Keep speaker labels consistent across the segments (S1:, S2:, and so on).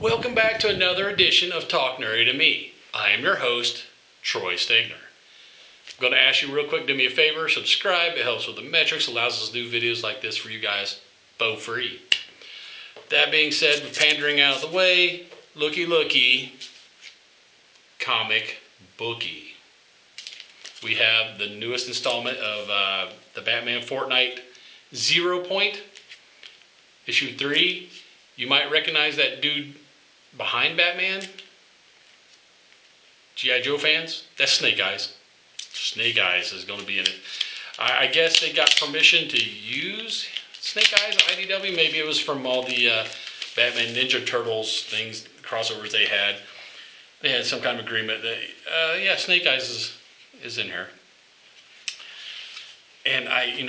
S1: Welcome back to another edition of Talk Nerdy to Me. I am your host, Troy Stegner. I'm going to ask you real quick, do me a favor, subscribe. It helps with the metrics, allows us to do videos like this for you guys, for free. That being said, with pandering out of the way, looky, comic bookie. We have the newest installment of the Batman Fortnite 0 Point, issue 3. You might recognize that dude behind Batman. G.I. Joe fans? That's Snake Eyes. Snake Eyes is going to be in it. I guess they got permission to use Snake Eyes, IDW. Maybe it was from all the Batman Ninja Turtles things, crossovers they had. They had some kind of agreement that, yeah, Snake Eyes is in here. And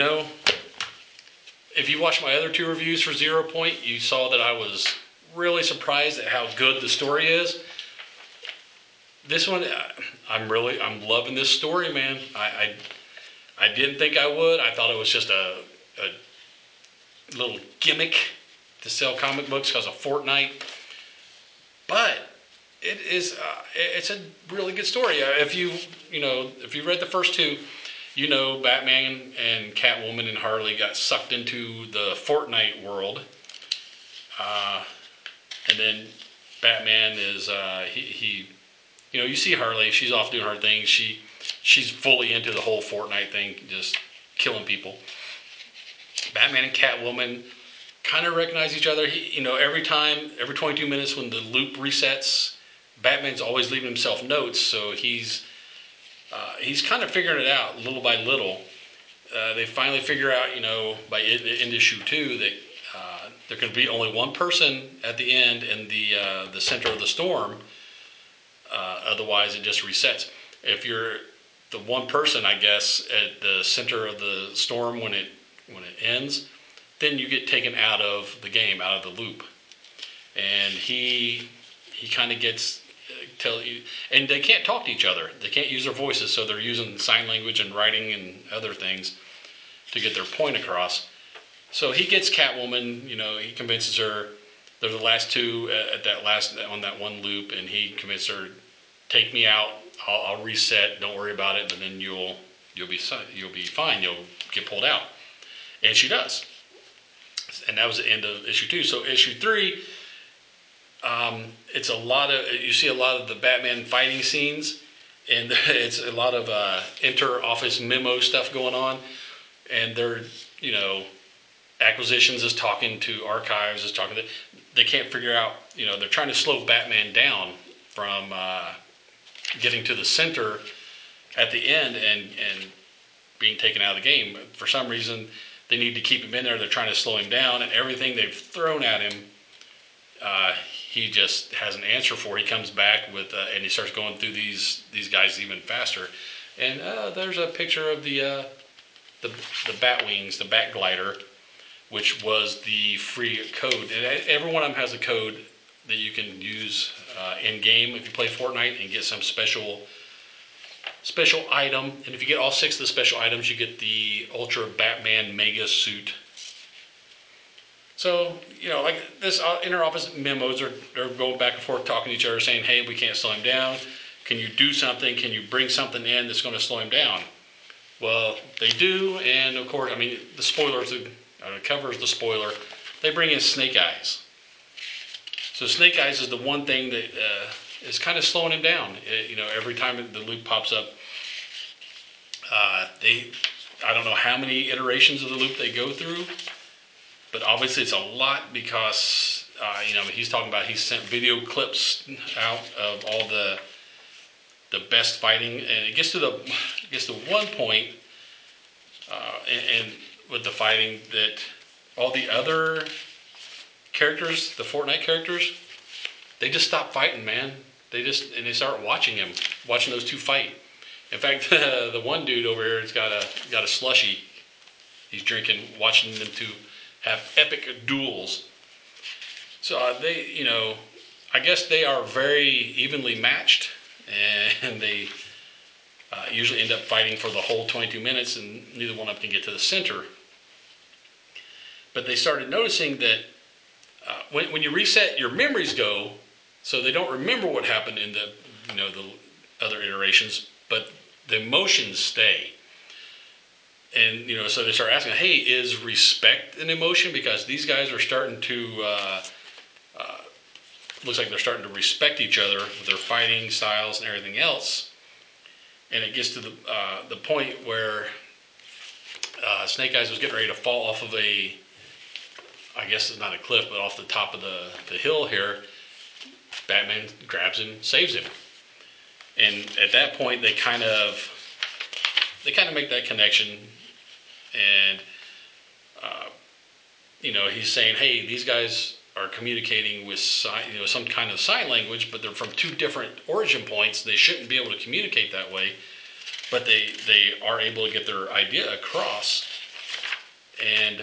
S1: if you watched my other 2 reviews for 0 Point, you saw that I was really surprised at how good the story is. This one, I'm loving this story, man. I didn't think I would. I thought it was just a little gimmick to sell comic books because of Fortnite. But it's a really good story. If you read the first 2, Batman and Catwoman and Harley got sucked into the Fortnite world. And then Batman is, you see Harley, she's off doing her thing. She's fully into the whole Fortnite thing, just killing people. Batman and Catwoman kind of recognize each other. Every 22 minutes when the loop resets, Batman's always leaving himself notes, so he's kind of figuring it out little by little. They finally figure out, by end issue 2, that there can be only one person at the end in the center of the storm. Otherwise, it just resets. If you're the one person, I guess, at the center of the storm when it ends, then you get taken out of the game, out of the loop. And he kind of gets and they can't talk to each other. They can't use their voices, so they're using sign language and writing and other things to get their point across. So he gets Catwoman, he convinces her. They're the last 2 on that one loop, and he convinces her, take me out, I'll reset, don't worry about it, but then you'll be fine, you'll get pulled out. And she does. And that was the end of issue 2. So issue 3, you see a lot of the Batman fighting scenes, and it's a lot of inter-office memo stuff going on, and they're, Acquisitions is talking to Archives, is talking to, they can't figure out, they're trying to slow Batman down from getting to the center at the end and being taken out of the game. For some reason, they need to keep him in there. They're trying to slow him down, and everything they've thrown at him, he just has an answer for. He comes back with, and he starts going through these guys even faster. And there's a picture of the Batwings, the Bat Glider, which was the free code. And every one of them has a code that you can use in-game if you play Fortnite and get some special item. And if you get all 6 of the special items, you get the Ultra Batman Mega Suit. So, like this inter-office memos are going back and forth, talking to each other, saying, hey, we can't slow him down. Can you do something? Can you bring something in that's going to slow him down? Well, they do, and of course, the spoilers, covers the spoiler. They bring in Snake Eyes. So Snake Eyes is the one thing that is kind of slowing him down. Every time the loop pops up, I don't know how many iterations of the loop they go through, but obviously it's a lot because, he's talking about he sent video clips out of all the best fighting, and it gets to one point, and with the fighting, that all the other characters, the Fortnite characters, they just stop fighting, man. They start watching those 2 fight. In fact, the one dude over here has got a slushie he's drinking, watching them 2 have epic duels. So I guess they are very evenly matched, and they usually end up fighting for the whole 22 minutes, and neither one of them can get to the center. But they started noticing that when you reset, your memories go, So they don't remember what happened in the other iterations, but the emotions stay. And so they start asking, hey, is respect an emotion? Because these guys are starting to looks like they're starting to respect each other with their fighting styles and everything else. And it gets to the point where Snake Eyes was getting ready to fall off of I guess it's not a cliff, but off the top of the hill here. Batman grabs him, saves him. And at that point, they kind of make that connection. And, he's saying, hey, these guys are communicating with some kind of sign language, but they're from two different origin points. They shouldn't be able to communicate that way, but they are able to get their idea across. And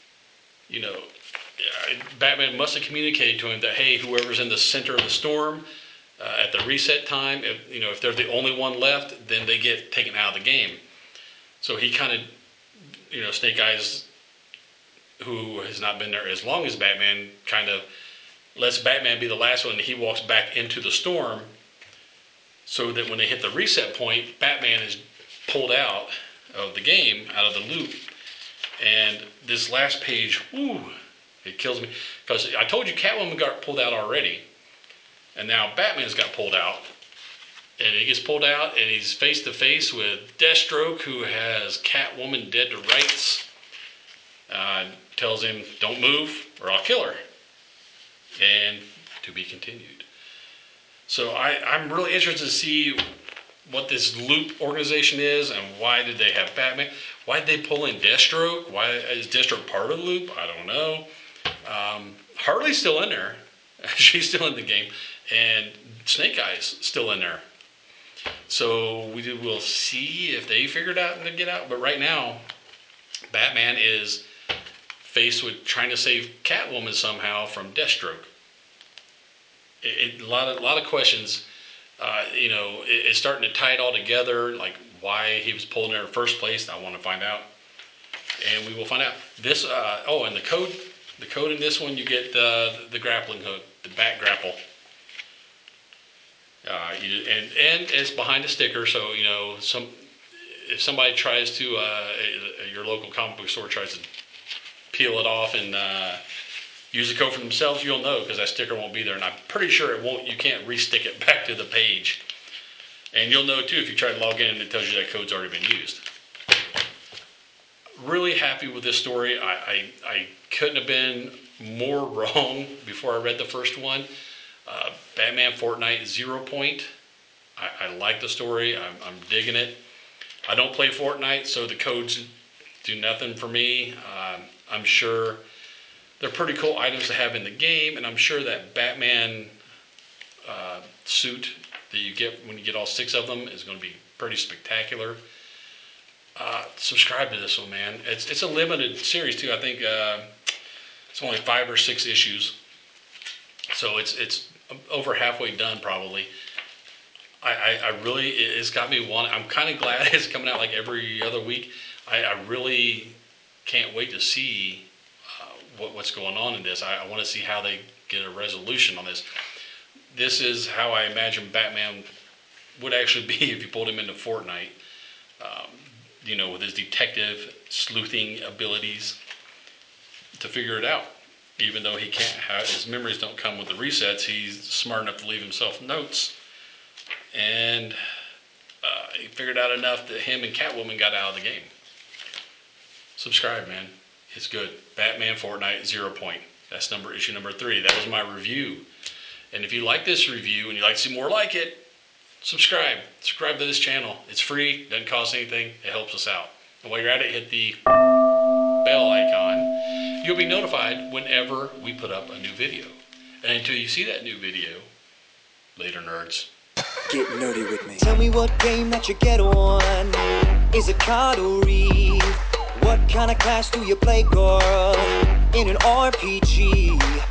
S1: Batman must have communicated to him that, hey, whoever's in the center of the storm at the reset time, if they're the only one left, then they get taken out of the game. So he kind of, Snake Eyes, who has not been there as long as Batman, kind of lets Batman be the last one, and he walks back into the storm, so that when they hit the reset point, Batman is pulled out of the game, out of the loop. And this last page, it kills me, because I told you Catwoman got pulled out already, and now Batman's got pulled out. And he gets pulled out, and he's face to face with Deathstroke, who has Catwoman dead to rights. Tells him, don't move or I'll kill her. And to be continued. So I'm really interested to see what this loop organization is, and why did they have Batman? Why did they pull in Deathstroke? Why is Deathstroke part of the loop? I don't know. Harley's still in there. She's still in the game. And Snake Eyes still in there. So we'll see if they figure it out and they get out. But right now, Batman is faced with trying to save Catwoman somehow from Deathstroke. A lot of questions. It's starting to tie it all together, like why he was pulled in there in the first place. I want to find out, and we will find out. This and the code in this one, you get the grappling hook, the back grapple. And it's behind a sticker, so if somebody tries to your local comic book store tries to peel it off and use the code for themselves, you'll know, because that sticker won't be there, and I'm pretty sure it won't. You can't re-stick it back to the page, and you'll know too if you try to log in and it tells you that code's already been used. Really happy with this story. I couldn't have been more wrong before I read the first one. Batman Fortnite 0 Point. I like the story. I'm digging it. I don't play Fortnite, so the codes do nothing for me. I'm sure they're pretty cool items to have in the game, and I'm sure that Batman suit that you get when you get all 6 of them is going to be pretty spectacular. Subscribe to this one, man. It's a limited series too. I think it's only 5 or 6 issues, so it's over halfway done probably. I really, it's got me wanting. I'm kind of glad it's coming out like every other week. I really can't wait to see what's going on in this. I want to see how they get a resolution on this. This is how I imagine Batman would actually be if you pulled him into Fortnite. With his detective sleuthing abilities to figure it out. Even though he can't have, his memories don't come with the resets, he's smart enough to leave himself notes. And he figured out enough that him and Catwoman got out of the game. Subscribe, man. It's good. Batman Fortnite 0 Point. That's issue number 3. That was my review. And if you like this review and you'd like to see more like it, subscribe. Subscribe to this channel. It's free. Doesn't cost anything. It helps us out. And while you're at it, hit the bell icon. You'll be notified whenever we put up a new video. And until you see that new video, later, nerds.
S2: Get nerdy with me. Tell me what game that you get on. Is it card or read? What kind of class do you play, girl? In an RPG.